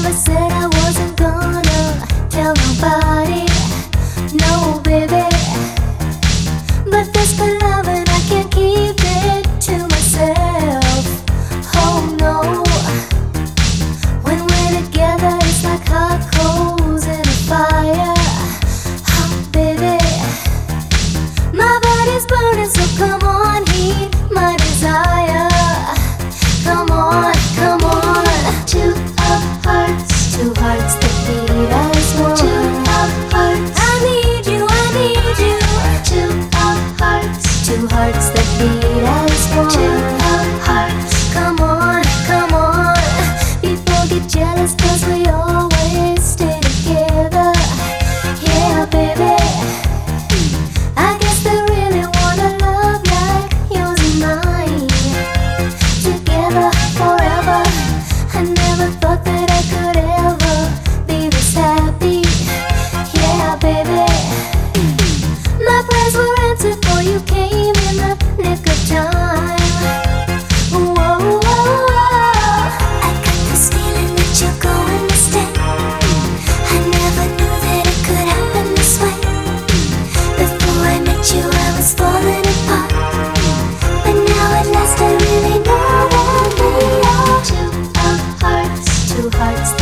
I said I wasn't gonna tell nobody, no baby. But this good love and I can't keep it to myself. Oh no. When we're together it's like hot coals in a fire. Oh baby, my body's burning, so come on, heat my desire. Come on, come on. Two hearts that beat as one. Two hearts, I need you, I need you. Two hearts that beat as one. Two hearts, come on, come on. People get jealous 'cause we always stay together. Yeah, baby, I guess they really want a love like yours and mine. Together forever, I never thought that I could ever be this happy. Yeah, baby, my prayers were answered for you came in the nick of time. Whoa, whoa, whoa. I got this feeling that you're going to stay. I never knew that it could happen this way. Before I met you I was falling apart, but now at last I really know that we are two hearts